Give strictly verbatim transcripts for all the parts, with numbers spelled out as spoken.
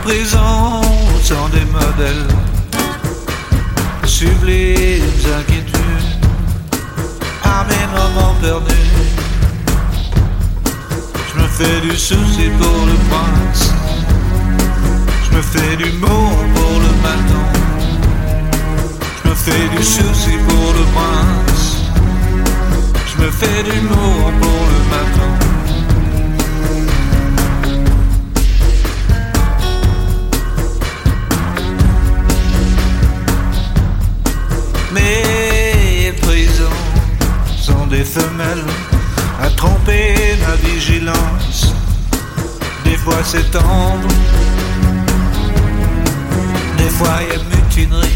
prisons sont des modèles, sublimes inquiétudes, à mes moments perdus. Je me fais du souci pour le prince, je me fais du mot pour le matin, je me fais du souci pour le prince, je me fais du mot pour le matin. Mes prisons sont des femelles à tromper ma vigilance. Des fois c'est tendre, des fois il y a mutinerie.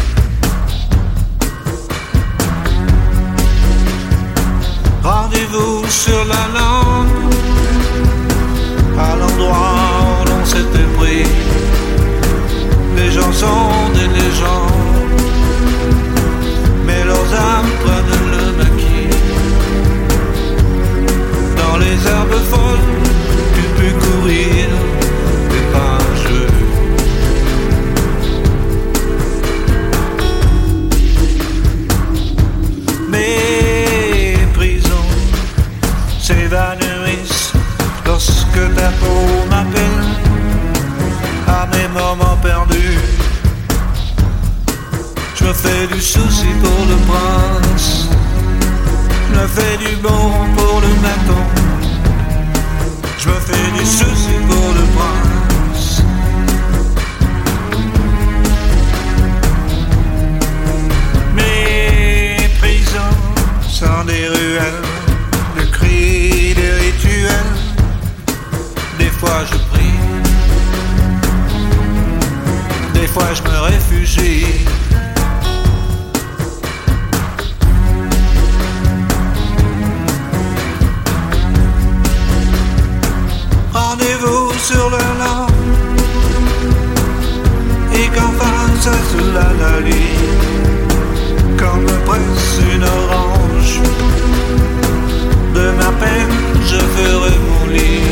Rendez-vous sur la langue, à l'endroit où l'on s'était pris. Les gens sont des légendes, mais leurs âmes prennent le maquis. Dans les herbes folles, tu peux courir, c'est pas un jeu. Mes prisons s'évanouissent lorsque ta peau m'appelle à mes moments perdus. Je me fais du souci pour le prince, je me fais du bon pour le matin, je me fais du souci pour le prince. Mes prisons sont des ruelles, de cris, des rituels. Des fois je prie, des fois je me réfugie. Rendez-vous sur le land, et qu'enfin ça se la la lit, quand me presse une orange, de ma peine je ferai mon lit.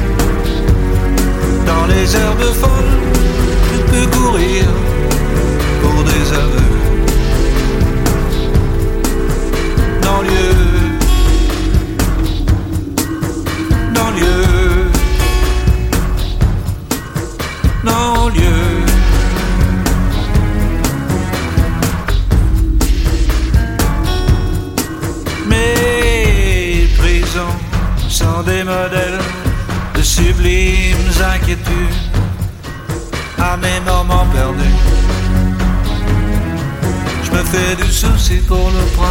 Dans les herbes folles, je peux courir pour des aveux. Dans lieu, dans lieu, dans lieu. Mes prisons sont des modèles de sublimes inquiétudes, à mes moments perdus. Je me fais du souci pour le prendre.